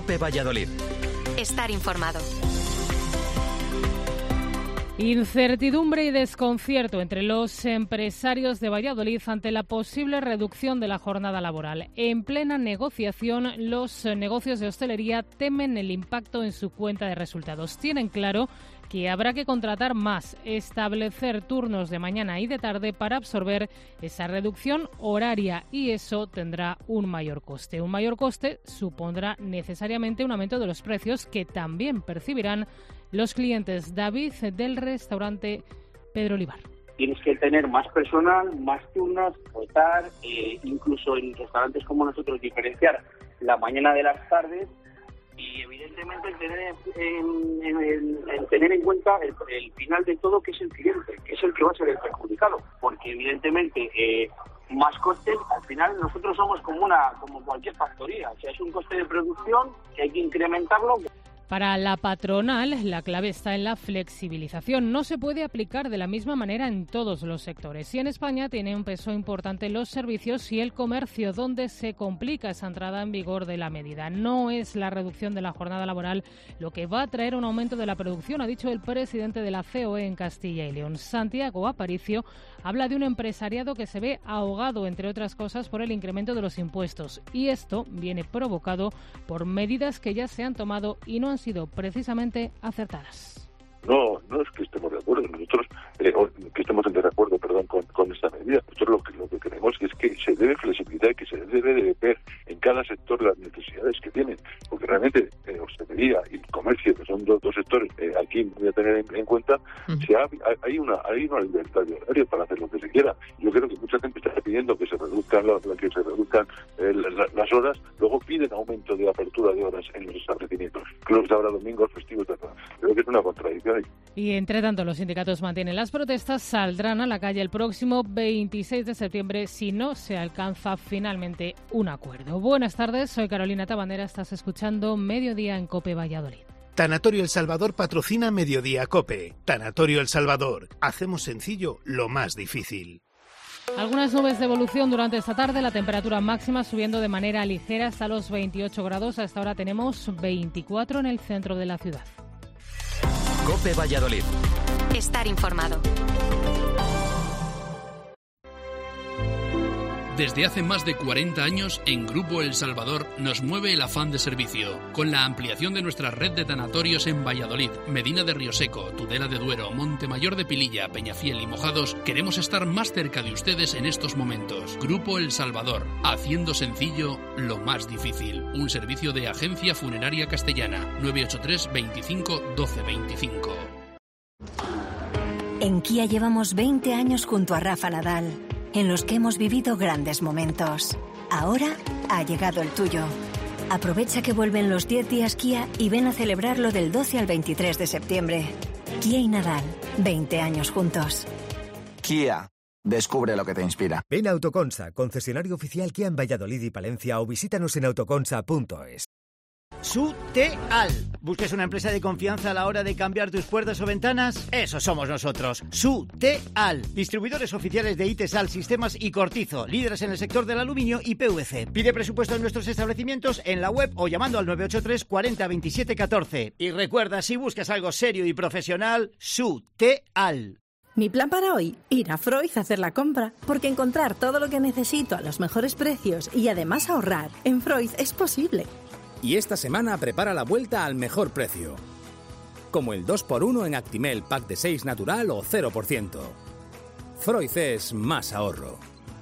COPE Valladolid. Estar informado. Incertidumbre y desconcierto entre los empresarios de Valladolid ante la posible reducción de la jornada laboral. En plena negociación, los negocios de hostelería temen el impacto en su cuenta de resultados. Tienen claro que habrá que contratar más, establecer turnos de mañana y de tarde para absorber esa reducción horaria, y eso tendrá un mayor coste. Un mayor coste supondrá necesariamente un aumento de los precios que también percibirán los clientes. David, del restaurante Pedro Olivar. Tienes que tener más personal, más turnos, rotar, incluso en restaurantes como nosotros diferenciar la mañana de las tardes, y evidentemente tener en cuenta el final de todo, que es el cliente, que es el que va a ser el perjudicado, porque evidentemente más costes, al final nosotros somos como cualquier factoría, o sea, es un coste de producción que hay que incrementarlo. Para la patronal, la clave está en la flexibilización. No se puede aplicar de la misma manera en todos los sectores. Y en España tiene un peso importante los servicios y el comercio, donde se complica esa entrada en vigor de la medida. No es la reducción de la jornada laboral lo que va a traer un aumento de la producción, ha dicho el presidente de la COE en Castilla y León. Santiago Aparicio habla de un empresariado que se ve ahogado, entre otras cosas, por el incremento de los impuestos. Y esto viene provocado por medidas que ya se han tomado y no han sido precisamente acertadas. No es que estemos de acuerdo, nosotros que estemos en desacuerdo, con esta medida. Nosotros lo que queremos es que se debe flexibilizar y que se debe de ver en cada sector las necesidades que tienen, porque realmente hostelería y comercio, que son dos sectores aquí voy a tener en cuenta, hay una libertad de horario para hacer lo que se quiera. Yo creo que mucha gente está pidiendo que se reduzcan las horas, luego piden aumento de apertura de horas en los establecimientos, clubs de ahora, domingos, festivos, etc. Creo que es una contradicción. Y entre tanto, los sindicatos mantienen las protestas, saldrán a la calle el próximo 26 de septiembre si no se alcanza finalmente un acuerdo. Buenas tardes, soy Carolina Tabandera, estás escuchando Mediodía en COPE Valladolid. Tanatorio El Salvador patrocina Mediodía COPE. Tanatorio El Salvador. Hacemos sencillo lo más difícil. Algunas nubes de evolución durante esta tarde, la temperatura máxima subiendo de manera ligera hasta los 28 grados. A esta hora tenemos 24 en el centro de la ciudad. COPE Valladolid. Estar informado. Desde hace más de 40 años, en Grupo El Salvador nos mueve el afán de servicio. Con la ampliación de nuestra red de tanatorios en Valladolid, Medina de Rioseco, Tudela de Duero, Montemayor de Pililla, Peñafiel y Mojados, queremos estar más cerca de ustedes en estos momentos. Grupo El Salvador, haciendo sencillo lo más difícil. Un servicio de Agencia Funeraria Castellana, 983 25 12 25. En Kia llevamos 20 años junto a Rafa Nadal, en los que hemos vivido grandes momentos. Ahora ha llegado el tuyo. Aprovecha que vuelven los 10 días Kia y ven a celebrarlo del 12 al 23 de septiembre. Kia y Nadal, 20 años juntos. Kia, descubre lo que te inspira. Ven a Autoconsa, concesionario oficial Kia en Valladolid y Palencia, o visítanos en autoconsa.es. Suteal. ¿Buscas una empresa de confianza a la hora de cambiar tus puertas o ventanas? Eso somos nosotros. Suteal. Distribuidores oficiales de Itesal, Sistemas y Cortizo. Líderes en el sector del aluminio y PVC. Pide presupuesto en nuestros establecimientos en la web o llamando al 983 40 27 14. Y recuerda, si buscas algo serio y profesional, Suteal. Mi plan para hoy, ir a Freud a hacer la compra, porque encontrar todo lo que necesito a los mejores precios y además ahorrar en Freud es posible. Y esta semana prepara la vuelta al mejor precio. Como el 2x1 en Actimel Pack de 6 natural o 0%. Freud es más ahorro.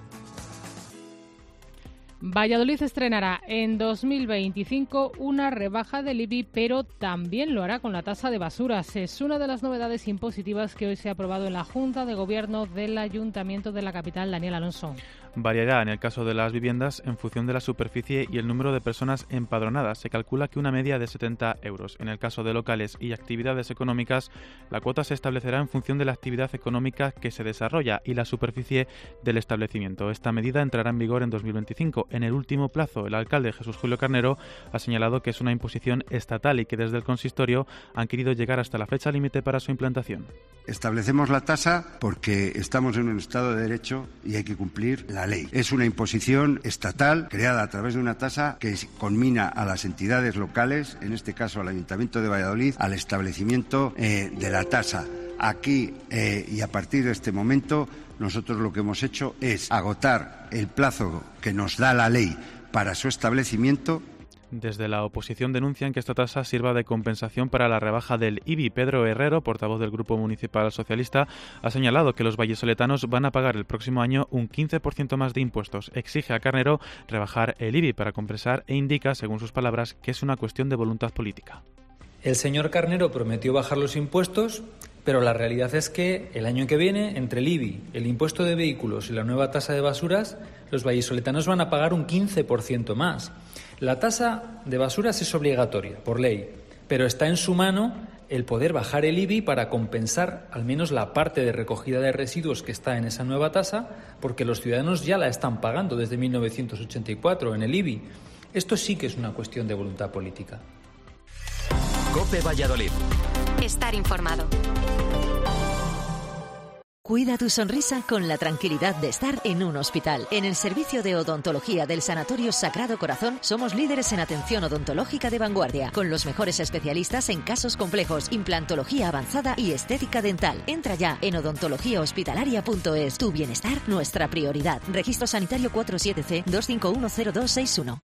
Valladolid estrenará en 2025 una rebaja del IBI, pero también lo hará con la tasa de basuras. Es una de las novedades impositivas que hoy se ha aprobado en la Junta de Gobierno del Ayuntamiento de la capital, Daniel Alonso. Variará en el caso de las viviendas en función de la superficie y el número de personas empadronadas. Se calcula que una media de 70 euros. En el caso de locales y actividades económicas, la cuota se establecerá en función de la actividad económica que se desarrolla y la superficie del establecimiento. Esta medida entrará en vigor en 2025. En el último plazo, el alcalde Jesús Julio Carnero ha señalado que es una imposición estatal y que desde el consistorio han querido llegar hasta la fecha límite para su implantación. Establecemos la tasa porque estamos en un Estado de Derecho y hay que cumplir la la ley. Es una imposición estatal creada a través de una tasa que conmina a las entidades locales, en este caso al Ayuntamiento de Valladolid, al establecimiento de la tasa. Aquí y a partir de este momento nosotros lo que hemos hecho es agotar el plazo que nos da la ley para su establecimiento. Desde la oposición denuncian que esta tasa sirva de compensación para la rebaja del IBI. Pedro Herrero, portavoz del Grupo Municipal Socialista, ha señalado que los vallisoletanos van a pagar el próximo año un 15% más de impuestos. Exige a Carnero rebajar el IBI para compensar e indica, según sus palabras, que es una cuestión de voluntad política. El señor Carnero prometió bajar los impuestos, pero la realidad es que el año que viene, entre el IBI, el impuesto de vehículos y la nueva tasa de basuras, los vallisoletanos van a pagar un 15% más. La tasa de basuras es obligatoria, por ley, pero está en su mano el poder bajar el IBI para compensar al menos la parte de recogida de residuos que está en esa nueva tasa, porque los ciudadanos ya la están pagando desde 1984 en el IBI. Esto sí que es una cuestión de voluntad política. COPE Valladolid. Estar informado. Cuida tu sonrisa con la tranquilidad de estar en un hospital. En el servicio de odontología del Sanatorio Sagrado Corazón somos líderes en atención odontológica de vanguardia, con los mejores especialistas en casos complejos, implantología avanzada y estética dental. Entra ya en odontologíahospitalaria.es. Tu bienestar, nuestra prioridad. Registro sanitario 47C 2510261.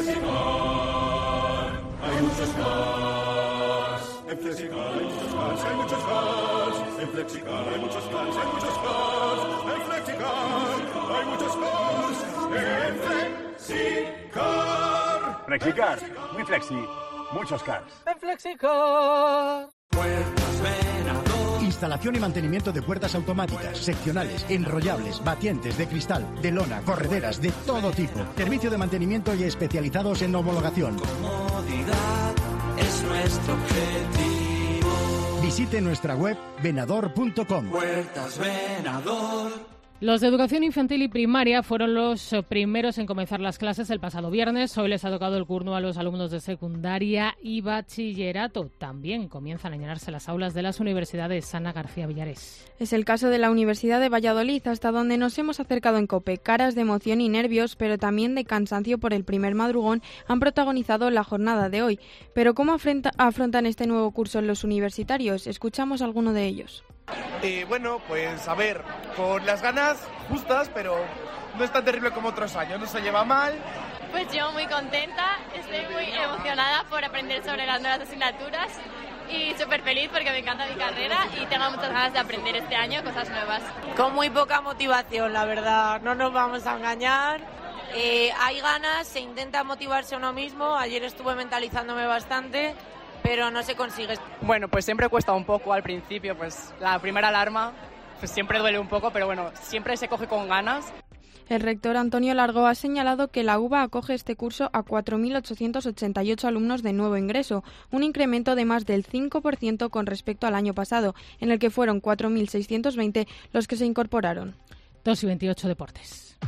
Hay muchos más. En Flexicar hay muchos más, hay muchos más. En Flexicar hay muchos más, hay muchos más. En Flexicar hay muchos más. En Flexicar. Flexicar, muy flexi, muchos cars. En Flexicar. Instalación y mantenimiento de puertas automáticas, seccionales, enrollables, batientes, de cristal, de lona, correderas, de todo tipo. Servicio de mantenimiento y especializados en homologación. Comodidad es nuestro objetivo. Visite nuestra web venador.com. Puertas Venador. Los de educación infantil y primaria fueron los primeros en comenzar las clases el pasado viernes. Hoy les ha tocado el turno a los alumnos de secundaria y bachillerato. También comienzan a llenarse las aulas de las universidades. Ana García Villares. Es el caso de la Universidad de Valladolid, hasta donde nos hemos acercado en COPE. Caras de emoción y nervios, pero también de cansancio por el primer madrugón, han protagonizado la jornada de hoy. Pero ¿cómo afrontan este nuevo curso los universitarios? Escuchamos a alguno de ellos. Bueno, pues a ver, con las ganas justas, pero no es tan terrible como otros años, no se lleva mal. Pues yo muy contenta, estoy muy emocionada por aprender sobre las nuevas asignaturas y súper feliz porque me encanta mi carrera y tengo muchas ganas de aprender este año cosas nuevas. Con muy poca motivación, la verdad, no nos vamos a engañar. Hay ganas, se intenta motivarse a uno mismo, ayer estuve mentalizándome bastante, pero no se consigue. Bueno, pues siempre cuesta un poco al principio, pues la primera alarma pues siempre duele un poco, pero bueno, siempre se coge con ganas. El rector Antonio Largo ha señalado que la UVA acoge este curso a 4.888 alumnos de nuevo ingreso, un incremento de más del 5% con respecto al año pasado, en el que fueron 4.620 los que se incorporaron. 2:28 Deportes.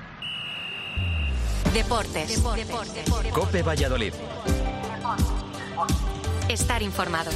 Deportes. COPE Valladolid. Estar informado.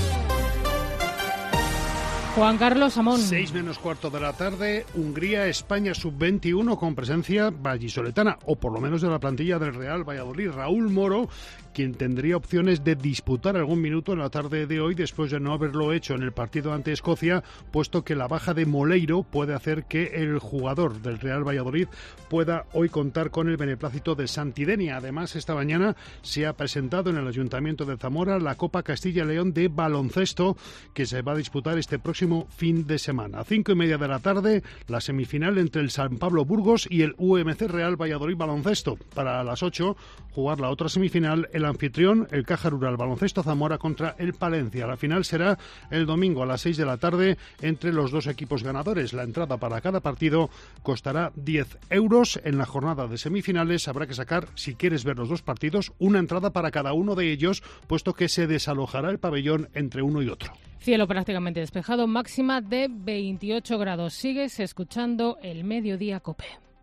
Juan Carlos Amón. 6:15 de la tarde, Hungría-España sub-21 con presencia vallisoletana, o por lo menos de la plantilla del Real Valladolid. Raúl Moro, quien tendría opciones de disputar algún minuto en la tarde de hoy después de no haberlo hecho en el partido ante Escocia, puesto que la baja de Moleiro puede hacer que el jugador del Real Valladolid pueda hoy contar con el beneplácito de Santidenia. Además, esta mañana se ha presentado en el Ayuntamiento de Zamora la Copa Castilla y León de baloncesto, que se va a disputar este próximo fin de semana. A 5:30 de la tarde, la semifinal entre el San Pablo Burgos y el UMC Real Valladolid Baloncesto. Para las 8, jugar la otra semifinal, el anfitrión, el Caja Rural Baloncesto Zamora contra el Palencia. La final será el domingo a las 6 de la tarde entre los dos equipos ganadores. La entrada para cada partido costará 10 euros. En la jornada de semifinales habrá que sacar, si quieres ver los dos partidos, una entrada para cada uno de ellos, puesto que se desalojará el pabellón entre uno y otro. Cielo prácticamente despejado, máxima de 28 grados. Sigues escuchando el Mediodía COPE.